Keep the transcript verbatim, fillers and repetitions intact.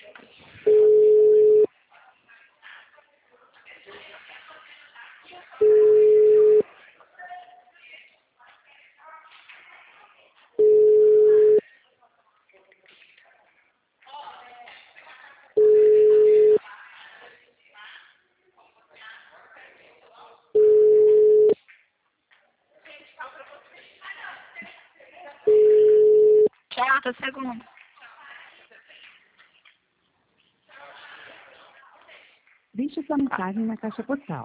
quarenta segundos. Deixe sua mensagem na caixa postal.